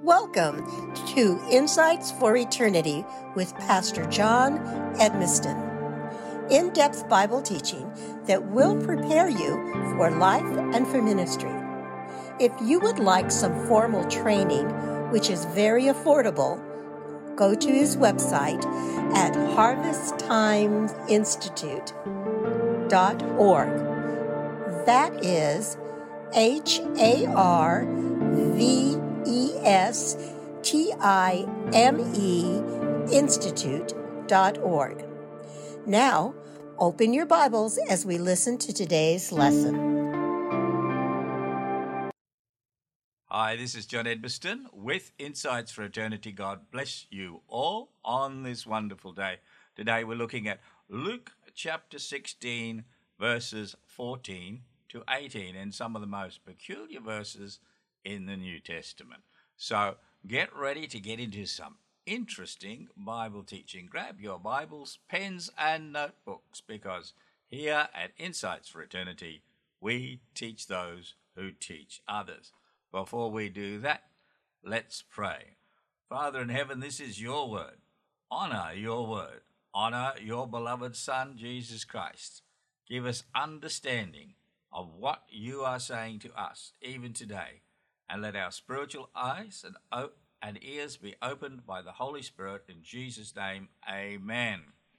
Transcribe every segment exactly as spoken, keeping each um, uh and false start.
Welcome to Insights for Eternity with Pastor John Edmiston. In-depth Bible teaching that will prepare you for life and for ministry. If you would like some formal training, which is very affordable, go to his website at harvest times institute dot org. That is H A R V E S T I M E institute dot org. Now, open your Bibles as we listen to today's lesson. Hi, this is John Edmiston with Insights for Eternity. God bless you all on this wonderful day. Today we're looking at Luke chapter sixteen, verses fourteen to eighteen, and some of the most peculiar verses in the New Testament. So get ready to get into some interesting Bible teaching. Grab your Bibles, pens, and notebooks, because here at Insights for Eternity, we teach those who teach others. Before we do that, let's pray. Father in heaven, this is your word. Honor your word. Honor your beloved Son, Jesus Christ. Give us understanding of what you are saying to us, even today, and let our spiritual eyes and, o- and ears be opened by the Holy Spirit. In Jesus' name, amen.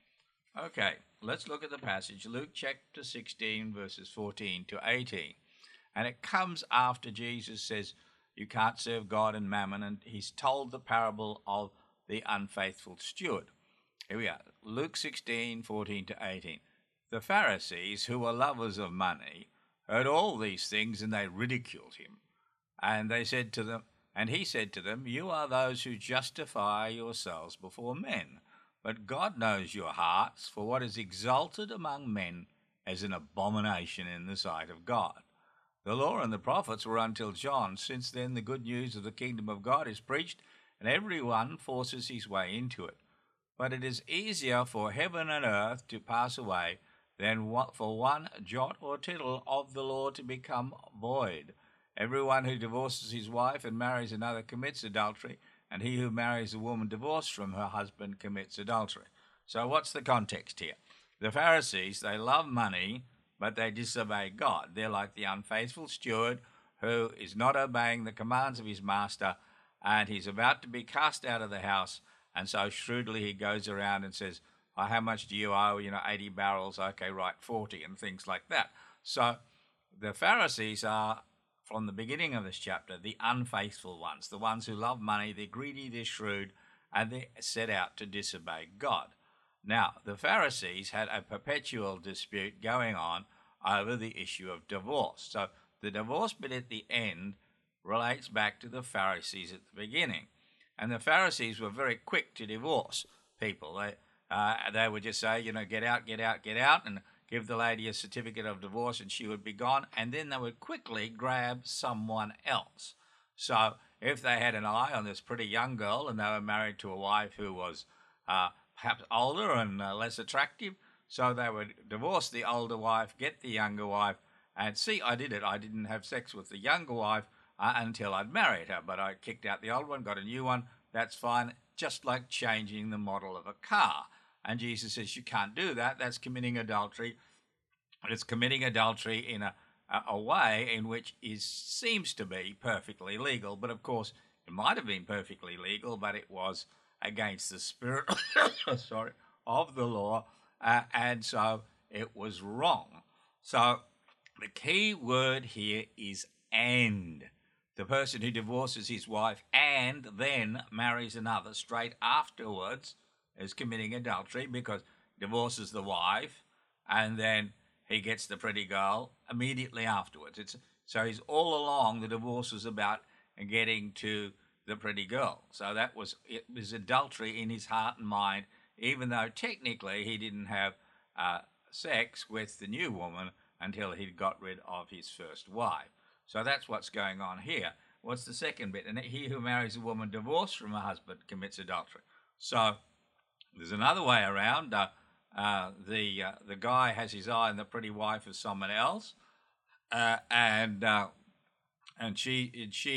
Okay, let's look at the passage, Luke chapter sixteen, verses fourteen to eighteen. And it comes after Jesus says, you can't serve God and mammon, and he's told the parable of the unfaithful steward. Here we are, Luke sixteen, fourteen to eighteen. The Pharisees, who were lovers of money, heard all these things, and they ridiculed him. And they said to them, and he said to them, you are those who justify yourselves before men, but God knows your hearts, for what is exalted among men is an abomination in the sight of God. The law and the prophets were until John. Since then the good news of the kingdom of God is preached, and everyone forces his way into it. But it is easier for heaven and earth to pass away than what for one jot or tittle of the law to become void. Everyone who divorces his wife and marries another commits adultery, and he who marries a woman divorced from her husband commits adultery. So what's the context here? The Pharisees, they love money, but they disobey God. They're like the unfaithful steward who is not obeying the commands of his master, and he's about to be cast out of the house, and so shrewdly he goes around and says, oh, how much do you owe? You know, eighty barrels, okay, right, forty, and things like that. So the Pharisees are, from the beginning of this chapter, the unfaithful ones, the ones who love money, they're greedy, they're shrewd, and they set out to disobey God. Now, the Pharisees had a perpetual dispute going on over the issue of divorce. So the divorce bit at the end relates back to the Pharisees at the beginning. And the Pharisees were very quick to divorce people. They, uh, they would just say, you know, get out, get out, get out, and give the lady a certificate of divorce and she would be gone. And then they would quickly grab someone else. So if they had an eye on this pretty young girl and they were married to a wife who was uh, perhaps older and uh, less attractive, so they would divorce the older wife, get the younger wife, and see, I did it. I didn't have sex with the younger wife uh, until I'd married her, but I kicked out the old one, got a new one. That's fine, just like changing the model of a car. And Jesus says you can't do that. That's committing adultery. And it's committing adultery in a, a, a way in which is seems to be perfectly legal. But of course, it might have been perfectly legal, but it was against the spirit sorry, of the law, uh, and so it was wrong. So the key word here is and. The person who divorces his wife and then marries another straight afterwards is committing adultery, because divorces the wife and then he gets the pretty girl immediately afterwards. It's so he's all along the divorce was about getting to the pretty girl. So that was it was adultery in his heart and mind, even though technically he didn't have uh, sex with the new woman until he'd got rid of his first wife. So that's what's going on here. What's the second bit? And he who marries a woman divorced from a husband commits adultery. So there's another way around. Uh, uh, the uh, the guy has his eye on the pretty wife of someone else, uh, and uh, and she and she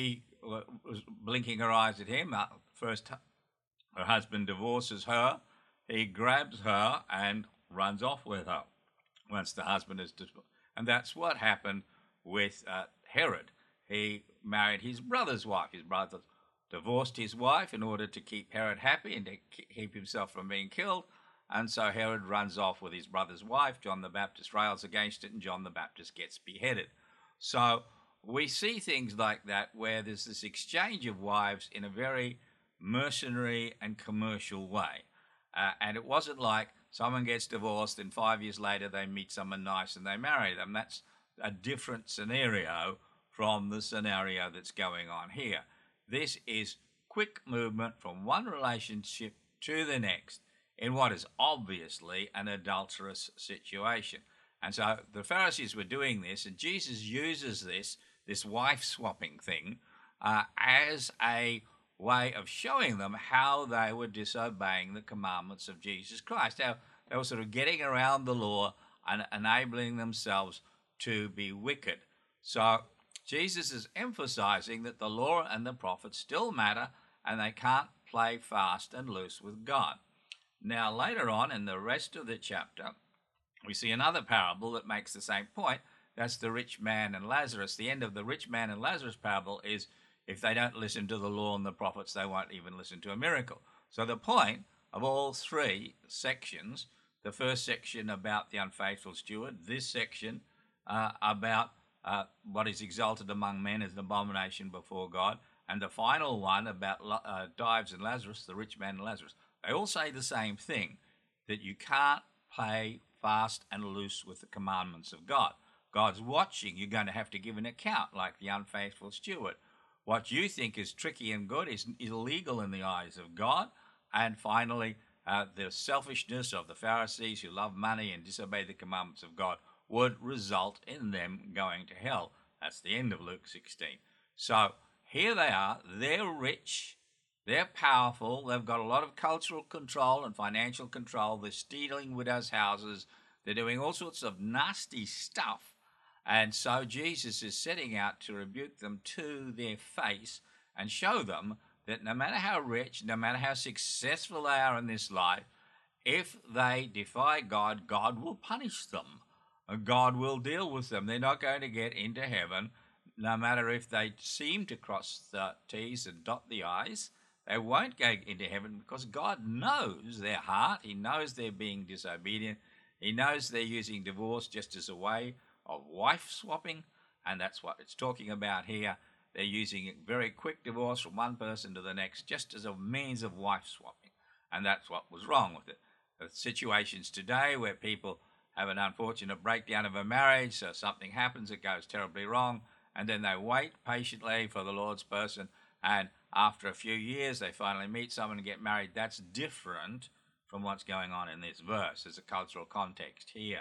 was blinking her eyes at him. Uh, first, her husband divorces her. He grabs her and runs off with her once the husband is divorced. And that's what happened with uh, Herod. He married his brother's wife. His brother divorced his wife in order to keep Herod happy and to keep himself from being killed. And so Herod runs off with his brother's wife. John the Baptist rails against it, and John the Baptist gets beheaded. So we see things like that where there's this exchange of wives in a very mercenary and commercial way. Uh, and it wasn't like someone gets divorced and five years later they meet someone nice and they marry them. That's a different scenario from the scenario that's going on here. This is quick movement from one relationship to the next in what is obviously an adulterous situation. And so the Pharisees were doing this, and Jesus uses this, this wife-swapping thing, uh, as a way of showing them how they were disobeying the commandments of Jesus Christ. How they were sort of getting around the law and enabling themselves to be wicked. So Jesus is emphasizing that the law and the prophets still matter, and they can't play fast and loose with God. Now, later on in the rest of the chapter, we see another parable that makes the same point. That's the rich man and Lazarus. The end of the rich man and Lazarus parable is if they don't listen to the law and the prophets, they won't even listen to a miracle. So the point of all three sections, the first section about the unfaithful steward, this section uh, about uh, what is exalted among men as an abomination before God, and the final one about uh, Dives and Lazarus, the rich man and Lazarus, they all say the same thing, that you can't play fast and loose with the commandments of God. God's watching. You're going to have to give an account like the unfaithful steward. What you think is tricky and good is illegal in the eyes of God. And finally, uh, the selfishness of the Pharisees who love money and disobey the commandments of God would result in them going to hell. That's the end of Luke sixteen. So here they are. They're rich. They're powerful. They've got a lot of cultural control and financial control. They're stealing widows' houses. They're doing all sorts of nasty stuff. And so Jesus is setting out to rebuke them to their face and show them that no matter how rich, no matter how successful they are in this life, if they defy God, God will punish them. God will deal with them. They're not going to get into heaven, no matter if they seem to cross the T's and dot the I's. They won't go into heaven because God knows their heart. He knows they're being disobedient. He knows they're using divorce just as a way of wife swapping, and that's what it's talking about here. They're using very quick divorce from one person to the next just as a means of wife swapping, and that's what was wrong with it. The situations today where people have an unfortunate breakdown of a marriage, so something happens, it goes terribly wrong, and then they wait patiently for the Lord's person, and after a few years they finally meet someone and get married. That's different from what's going on in this verse. There's a cultural context here.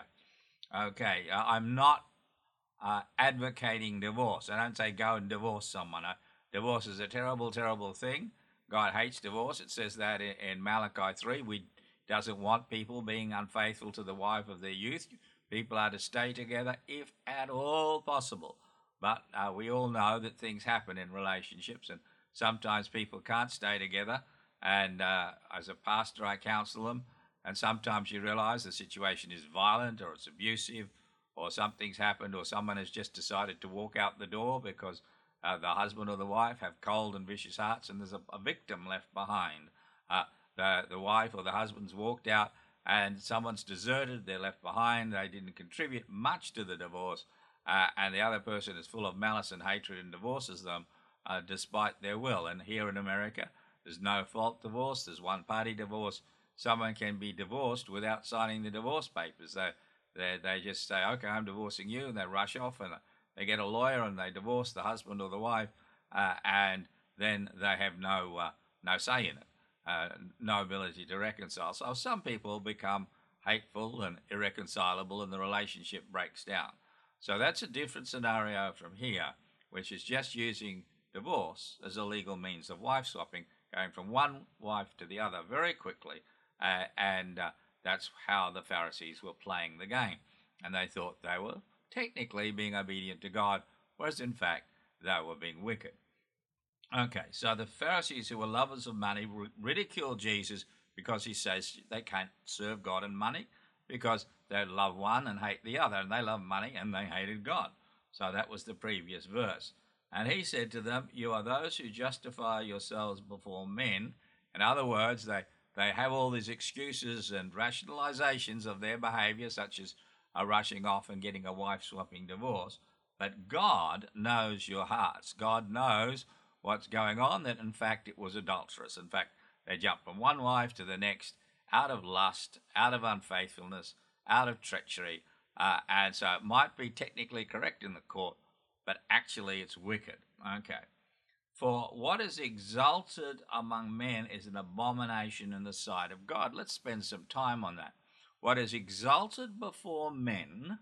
Okay, uh, I'm not uh, advocating divorce. I don't say go and divorce someone. Uh, divorce is a terrible, terrible thing. God hates divorce. It says that in, in Malachi three. We doesn't want people being unfaithful to the wife of their youth. People are to stay together if at all possible. But uh, we all know that things happen in relationships, and sometimes people can't stay together. And uh, as a pastor, I counsel them. And sometimes you realize the situation is violent or it's abusive or something's happened or someone has just decided to walk out the door because uh, the husband or the wife have cold and vicious hearts and there's a, a victim left behind. Uh, the, the wife or the husband's walked out and someone's deserted, they're left behind, they didn't contribute much to the divorce, uh, and the other person is full of malice and hatred and divorces them uh, despite their will. And here in America, there's no fault divorce, there's one party divorce. Someone can be divorced without signing the divorce papers. They, they, they just say, okay, I'm divorcing you, and they rush off and they get a lawyer and they divorce the husband or the wife, uh, and then they have no uh, no say in it, uh, no ability to reconcile. So some people become hateful and irreconcilable and the relationship breaks down. So that's a different scenario from here, which is just using divorce as a legal means of wife swapping, going from one wife to the other very quickly. Uh, and uh, that's how the Pharisees were playing the game. And they thought they were technically being obedient to God, whereas in fact they were being wicked. Okay, so the Pharisees, who were lovers of money, ridiculed Jesus because he says they can't serve God and money because they love one and hate the other, and they love money and they hated God. So that was the previous verse. And he said to them, "You are those who justify yourselves before men." In other words, they, they have all these excuses and rationalizations of their behavior, such as uh, rushing off and getting a wife-swapping divorce. But God knows your hearts. God knows what's going on, that in fact it was adulterous. In fact, they jumped from one wife to the next out of lust, out of unfaithfulness, out of treachery. Uh, and so it might be technically correct in the court, but actually it's wicked. Okay. For what is exalted among men is an abomination in the sight of God. Let's spend some time on that. What is exalted before men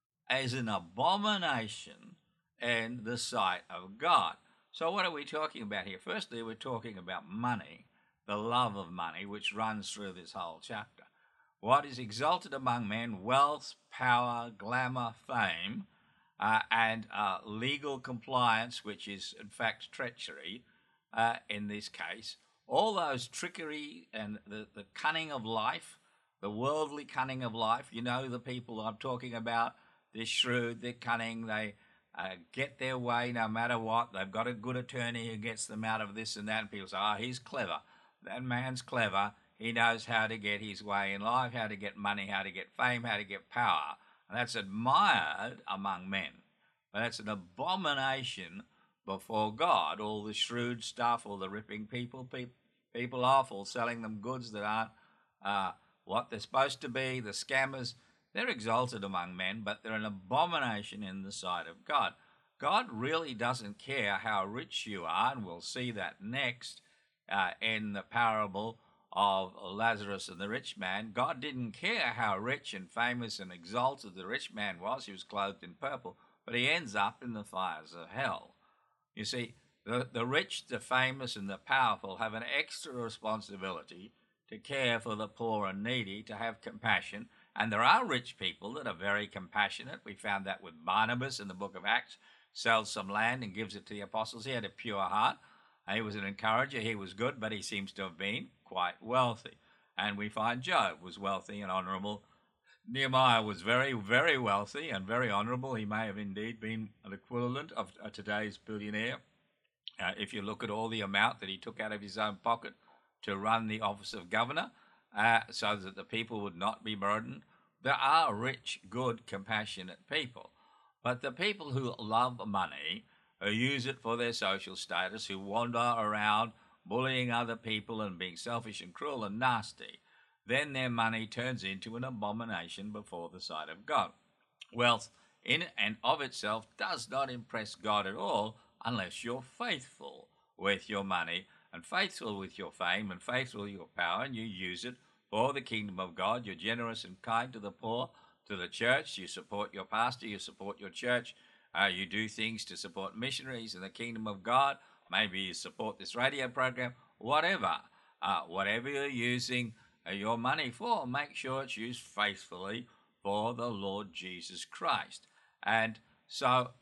is an abomination in the sight of God. So what are we talking about here? Firstly, we're talking about money, the love of money, which runs through this whole chapter. What is exalted among men? Wealth, power, glamour, fame, uh, and uh, legal compliance, which is in fact treachery uh, in this case. All those trickery and the, the cunning of life, the worldly cunning of life. You know the people I'm talking about. They're shrewd, they're cunning, they uh, get their way no matter what. They've got a good attorney who gets them out of this and that, and people say, oh, he's clever. That man's clever. He knows how to get his way in life, how to get money, how to get fame, how to get power. And that's admired among men. But that's an abomination before God. All the shrewd stuff, all the ripping people pe- people off, all selling them goods that aren't uh, what they're supposed to be, the scammers. They're exalted among men, but they're an abomination in the sight of God. God really doesn't care how rich you are, and we'll see that next uh, in the parable of Lazarus and the rich man. God didn't care how rich and famous and exalted the rich man was. He was clothed in purple, but he ends up in the fires of hell. You see, the, the rich, the famous, and the powerful have an extra responsibility to care for the poor and needy, to have compassion. And there are rich people that are very compassionate. We found that with Barnabas in the book of Acts. Sells some land and gives it to the apostles. He had a pure heart. He was an encourager. He was good, but he seems to have been quite wealthy. And we find Job was wealthy and honourable. Nehemiah was very, very wealthy and very honourable. He may have indeed been an equivalent of today's billionaire. Uh, if you look at all the amount that he took out of his own pocket to run the office of governor, Uh, so that the people would not be burdened. There are rich, good, compassionate people. But the people who love money, who use it for their social status, who wander around bullying other people and being selfish and cruel and nasty, then their money turns into an abomination before the sight of God. Wealth in and of itself does not impress God at all unless you're faithful with your money and faithful with your fame and faithful with your power, and you use it for the kingdom of God. You're generous and kind to the poor, to the church. You support your pastor. You support your church. Uh, you do things to support missionaries in the kingdom of God. Maybe you support this radio program. Whatever. Uh, whatever you're using uh, your money for, make sure it's used faithfully for the Lord Jesus Christ. And so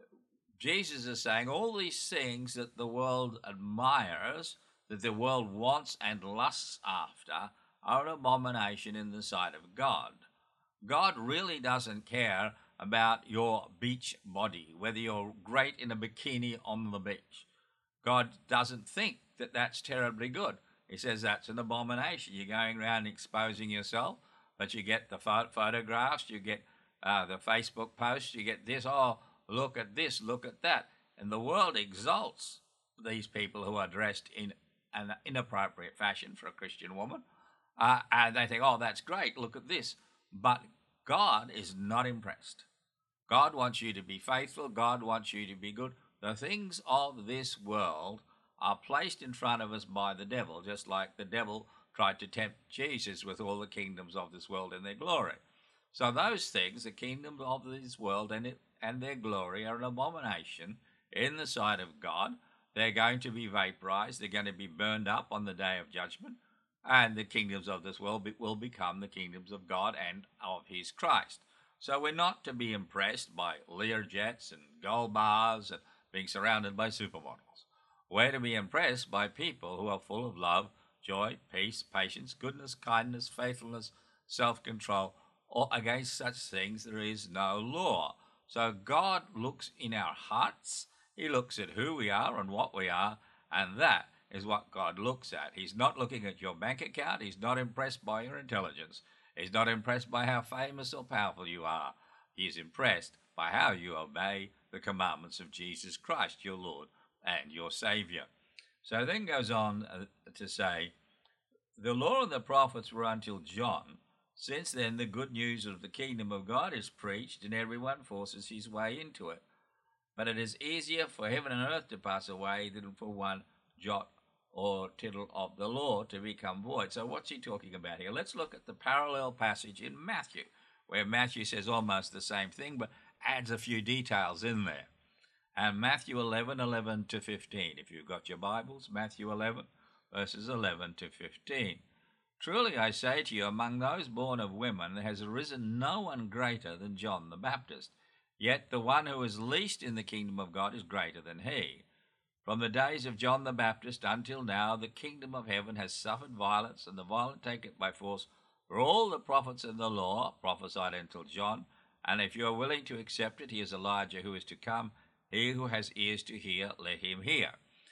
Jesus is saying all these things that the world admires, that the world wants and lusts after, are an abomination in the sight of God. God really doesn't care about your beach body, whether you're great in a bikini on the beach. God doesn't think that that's terribly good. He says that's an abomination. You're going around exposing yourself, but you get the photographs, you get uh, the Facebook posts, you get this, oh, look at this, look at that. And the world exalts these people who are dressed in an inappropriate fashion for a Christian woman. Uh, and they think, oh, that's great, look at this. But God is not impressed. God wants you to be faithful. God wants you to be good. The things of this world are placed in front of us by the devil, just like the devil tried to tempt Jesus with all the kingdoms of this world and their glory. So those things, the kingdoms of this world and, it, and their glory, are an abomination in the sight of God. They're going to be vaporized. They're going to be burned up on the day of judgment. And the kingdoms of this world will become the kingdoms of God and of his Christ. So we're not to be impressed by Learjets and gold bars and being surrounded by supermodels. We're to be impressed by people who are full of love, joy, peace, patience, goodness, kindness, faithfulness, self-control, or against such things there is no law. So God looks in our hearts. He looks at who we are and what we are, and that is what God looks at. He's not looking at your bank account. He's not impressed by your intelligence. He's not impressed by how famous or powerful you are. He is impressed by how you obey the commandments of Jesus Christ, your Lord and your Saviour. So then goes on to say, the law and the prophets were until John. Since then the good news of the kingdom of God is preached, and everyone forces his way into it. But it is easier for heaven and earth to pass away than for one jot or tittle of the law to become void. So what's he talking about here? Let's look at the parallel passage in Matthew, where Matthew says almost the same thing, but adds a few details in there. And Matthew eleven, eleven to fifteen. If you've got your Bibles, Matthew eleven, verses eleven to fifteen. Truly I say to you, among those born of women there has arisen no one greater than John the Baptist. Yet the one who is least in the kingdom of God is greater than he. From the days of John the Baptist until now, the kingdom of heaven has suffered violence, and the violent take it by force. For all the prophets in the law prophesied until John, and if you are willing to accept it, he is Elijah who is to come. He who has ears to hear, let him hear.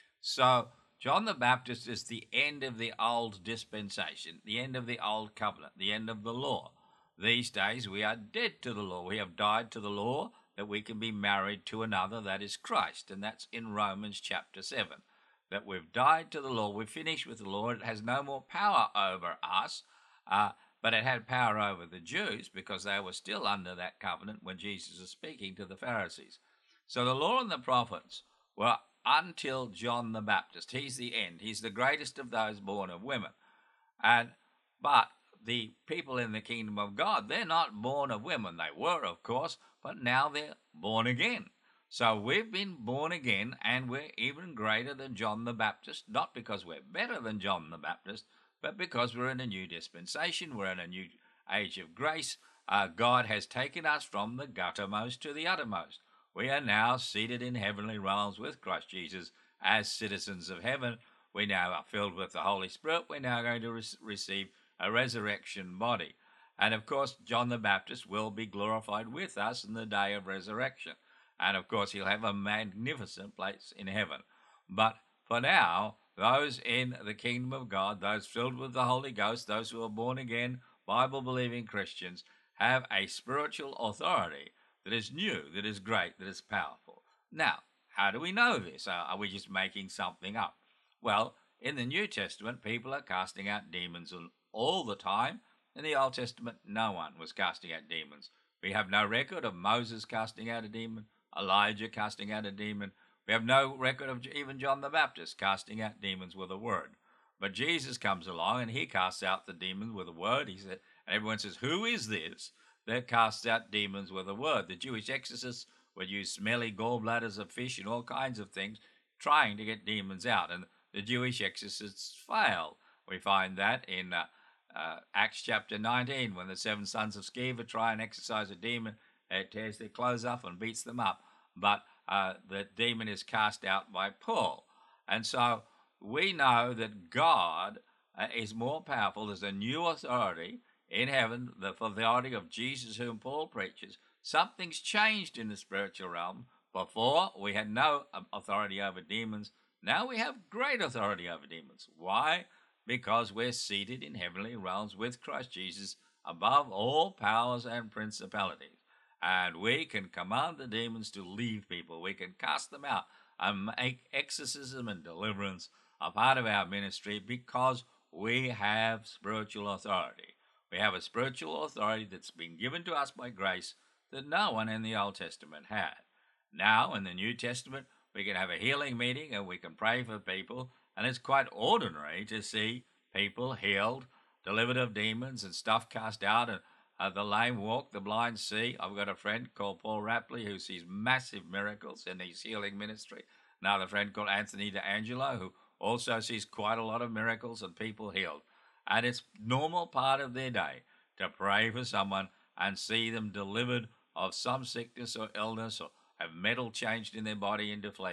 So John the Baptist is the end of the old dispensation, the end of the old covenant, the end of the law. These days we are dead to the law. We have died to the law that we can be married to another, that is Christ. And that's in Romans chapter seven. That we've died to the law, we've finished with the law. It has no more power over us, uh, but it had power over the Jews because they were still under that covenant when Jesus was speaking to the Pharisees. So the law and the prophets were until John the Baptist. He's the end. He's the greatest of those born of women. And but the people in the kingdom of God, they're not born of women. They were, of course, but now they're born again. So we've been born again, and we're even greater than John the Baptist, not because we're better than John the Baptist, but because we're in a new dispensation. We're in a new age of grace. Uh, God has taken us from the guttermost to the uttermost. We are now seated in heavenly realms with Christ Jesus as citizens of heaven. We now are filled with the Holy Spirit. We're now going to re- receive a resurrection body. And of course, John the Baptist will be glorified with us in the day of resurrection. And of course, he'll have a magnificent place in heaven. But for now, those in the kingdom of God, those filled with the Holy Ghost, those who are born again, Bible-believing Christians, have a spiritual authority that is new, that is great, that is powerful. Now, how do we know this? Are we just making something up? Well, in the New Testament, people are casting out demons all the time. In the Old Testament, no one was casting out demons. We have no record of Moses casting out a demon, Elijah casting out a demon. We have no record of even John the Baptist casting out demons with a word. But Jesus comes along and he casts out the demons with a word. He said, and everyone says, who is this that casts out demons with a word? The Jewish exorcists would use smelly gallbladders of fish and all kinds of things trying to get demons out. And the Jewish exorcists failed. We find that in uh, uh, Acts chapter nineteen, when the seven sons of Sceva try and exorcise a demon, it tears their clothes off and beats them up. But uh, the demon is cast out by Paul. And so we know that God uh, is more powerful. There's a new authority in heaven, the authority of Jesus whom Paul preaches. Something's changed in the spiritual realm. Before, we had no authority over demons. Now we have great authority over demons. Why? Because we're seated in heavenly realms with Christ Jesus above all powers and principalities. And we can command the demons to leave people. We can cast them out and make exorcism and deliverance a part of our ministry because we have spiritual authority. We have a spiritual authority that's been given to us by grace that no one in the Old Testament had. Now, in the New Testament, we can have a healing meeting and we can pray for people, and it's quite ordinary to see people healed, delivered of demons, and stuff cast out, and uh, the lame walk, the blind see. I've got a friend called Paul Rapley who sees massive miracles in his healing ministry. Another friend called Anthony D'Angelo who also sees quite a lot of miracles and people healed. And it's normal part of their day to pray for someone and see them delivered of some sickness or illness or have metal changed in their body into flesh.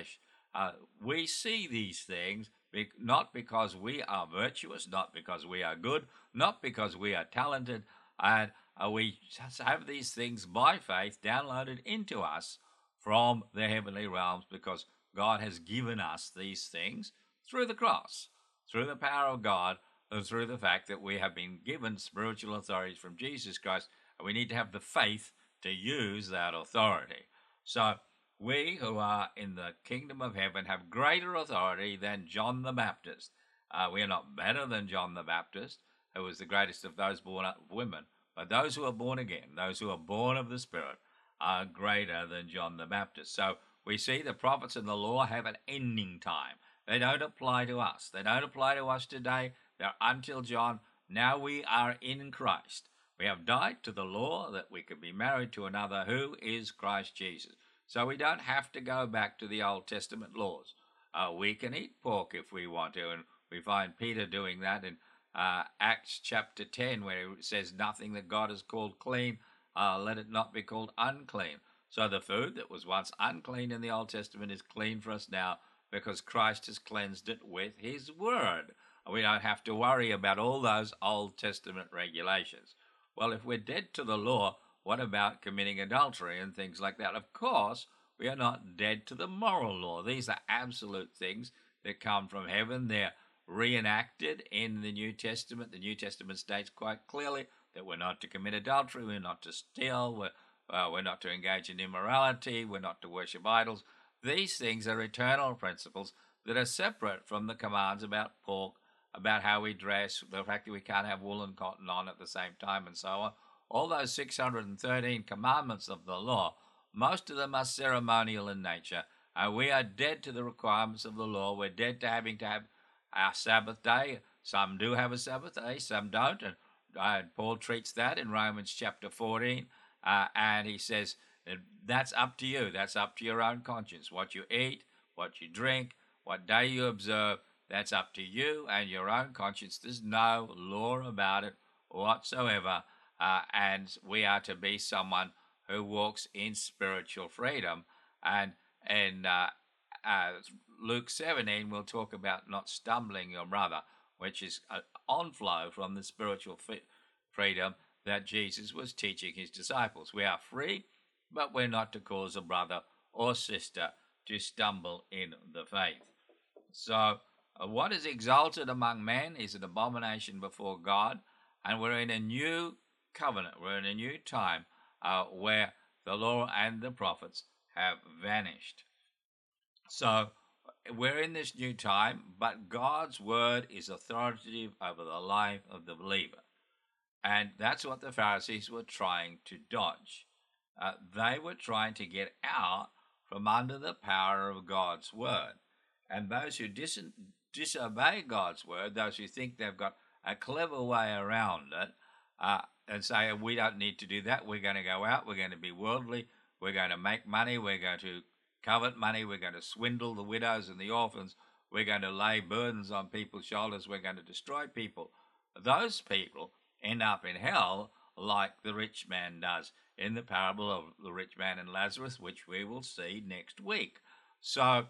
Uh, we see these things be- not because we are virtuous, not because we are good, not because we are talented, and uh, we just have these things by faith downloaded into us from the heavenly realms because God has given us these things through the cross, through the power of God, and through the fact that we have been given spiritual authorities from Jesus Christ, and we need to have the faith to use that authority. So we who are in the kingdom of heaven have greater authority than John the Baptist. Uh, we are not better than John the Baptist, who was the greatest of those born of women, but those who are born again, those who are born of the Spirit, are greater than John the Baptist. So we see the prophets and the law have an ending time. They don't apply to us. They don't apply to us today. They're until John. Now we are in Christ. We have died to the law that we could be married to another who is Christ Jesus. So we don't have to go back to the Old Testament laws. Uh, we can eat pork if we want to, and we find Peter doing that in uh, Acts chapter ten, where it says, nothing that God has called clean, uh, let it not be called unclean. So the food that was once unclean in the Old Testament is clean for us now because Christ has cleansed it with his word. We don't have to worry about all those Old Testament regulations. Well, if we're dead to the law, what about committing adultery and things like that? Of course, we are not dead to the moral law. These are absolute things that come from heaven. They're reenacted in the New Testament. The New Testament states quite clearly that we're not to commit adultery, we're not to steal, we're, uh, we're not to engage in immorality, we're not to worship idols. These things are eternal principles that are separate from the commands about pork, about how we dress, the fact that we can't have wool and cotton on at the same time, and so on. All those six hundred thirteen commandments of the law, most of them are ceremonial in nature. Uh, we are dead to the requirements of the law. We're dead to having to have our Sabbath day. Some do have a Sabbath day, some don't. And uh, Paul treats that in Romans chapter fourteen. Uh, and he says, that's up to you. That's up to your own conscience. What you eat, what you drink, what day you observe, that's up to you and your own conscience. There's no law about it whatsoever. Uh, and we are to be someone who walks in spiritual freedom. And in uh, uh, Luke seventeen, we'll talk about not stumbling your brother, which is an onflow from the spiritual f- freedom that Jesus was teaching his disciples. We are free, but we're not to cause a brother or sister to stumble in the faith. So uh, what is exalted among men is an abomination before God, and we're in a new covenant. We're in a new time uh, where the law and the prophets have vanished. So we're in this new time, but God's word is authoritative over the life of the believer. And that's what the Pharisees were trying to dodge. Uh, they were trying to get out from under the power of God's word. And those who dis- disobey God's word, those who think they've got a clever way around it, uh, and say, we don't need to do that, we're going to go out, we're going to be worldly, we're going to make money, we're going to covet money, we're going to swindle the widows and the orphans, we're going to lay burdens on people's shoulders, we're going to destroy people. Those people end up in hell like the rich man does in the parable of the rich man and Lazarus, which we will see next week. So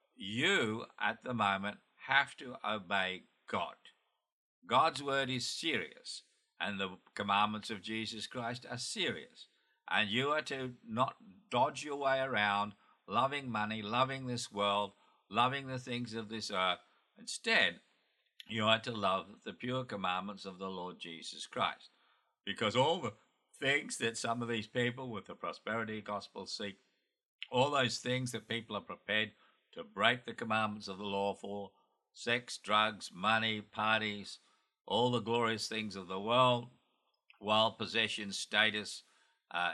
you, at the moment, have to obey God. God's word is serious, and the commandments of Jesus Christ are serious. And you are to not dodge your way around, loving money, loving this world, loving the things of this earth. Instead, you are to love the pure commandments of the Lord Jesus Christ. Because all the things that some of these people with the prosperity gospel seek, all those things that people are prepared to break the commandments of the law for, sex, drugs, money, parties, all the glorious things of the world, world possessions, status, uh,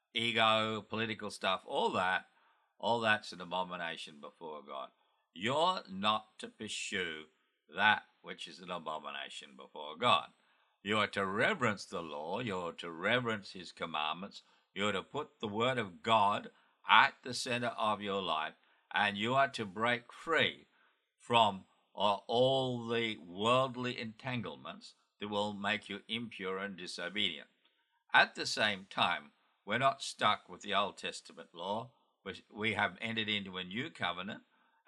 ego, political stuff, all that, all that's an abomination before God. You're not to pursue that which is an abomination before God. You are to reverence the law. You are to reverence his commandments. You are to put the word of God at the center of your life, and you are to break free from uh, all the worldly entanglements that will make you impure and disobedient. At the same time, we're not stuck with the Old Testament law. We have entered into a new covenant,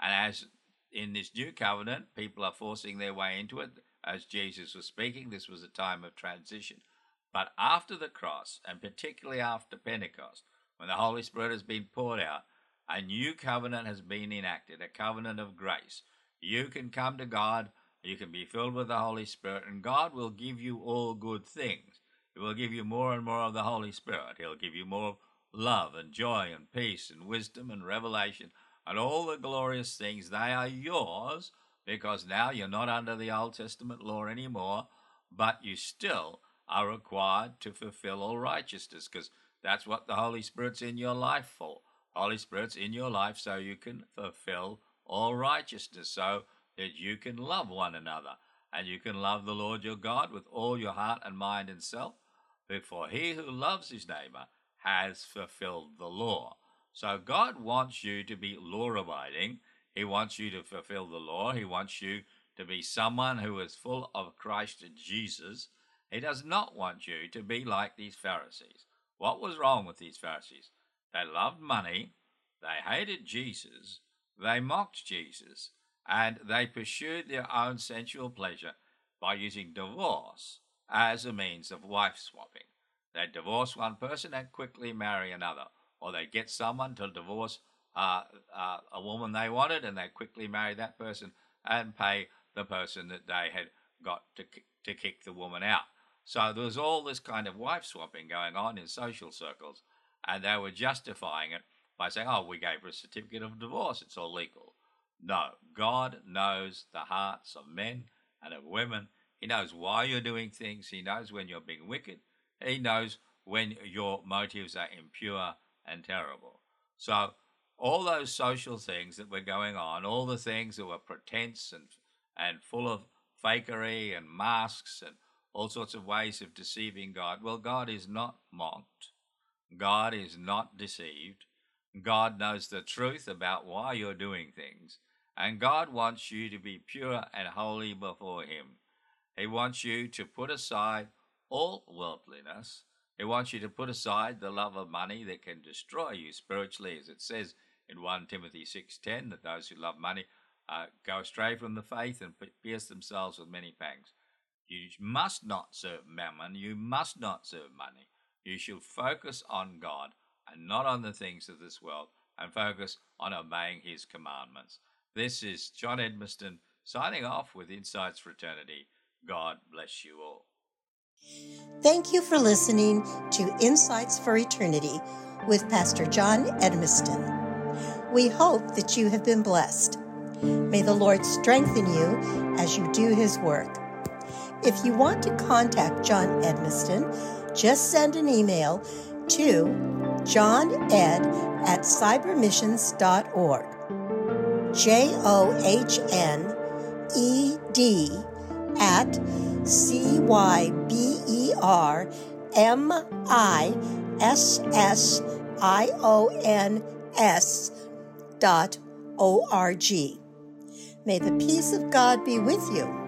And as in this new covenant, people are forcing their way into it. As Jesus was speaking, this was a time of transition. But after the cross, and particularly after Pentecost, when the Holy Spirit has been poured out, a new covenant has been enacted, a covenant of grace. You can come to God, you can be filled with the Holy Spirit, and God will give you all good things. He will give you more and more of the Holy Spirit. He'll give you more love and joy and peace and wisdom and revelation and all the glorious things. They are yours because now you're not under the Old Testament law anymore, but you still are required to fulfill all righteousness, because that's what the Holy Spirit's in your life for. Holy Spirit's in your life so you can fulfill all righteousness, so that you can love one another, and you can love the Lord your God with all your heart and mind and self. For he who loves his neighbor has fulfilled the law. So God wants you to be law-abiding. He wants you to fulfill the law. He wants you to be someone who is full of Christ Jesus. He does not want you to be like these Pharisees. What was wrong with these Pharisees? They loved money, they hated Jesus, they mocked Jesus, and they pursued their own sensual pleasure by using divorce as a means of wife swapping. They'd divorce one person and quickly marry another, or they'd get someone to divorce uh, uh, a woman they wanted, and they'd quickly marry that person and pay the person that they had got to, to kick the woman out. So there was all this kind of wife swapping going on in social circles, and they were justifying it by saying, oh, we gave her a certificate of divorce, it's all legal. No, God knows the hearts of men and of women. He knows why you're doing things. He knows when you're being wicked. He knows when your motives are impure and terrible. So all those social things that were going on, all the things that were pretense and, and full of fakery and masks and all sorts of ways of deceiving God. Well, God is not mocked. God is not deceived. God knows the truth about why you're doing things. And God wants you to be pure and holy before him. He wants you to put aside all worldliness. He wants you to put aside the love of money that can destroy you spiritually, as it says in First Timothy six ten, that those who love money uh, go astray from the faith and pierce themselves with many pangs. You must not serve mammon. You must not serve money. You should focus on God and not on the things of this world, and focus on obeying his commandments. This is John Edmiston signing off with Insights for Eternity. God bless you all. Thank you for listening to Insights for Eternity with Pastor John Edmiston. We hope that you have been blessed. May the Lord strengthen you as you do his work. If you want to contact John Edmiston, just send an email to johned at cybermissions dot org. J O H N E D at C Y B E R M I S S I O N S dot O R G. May the peace of God be with you.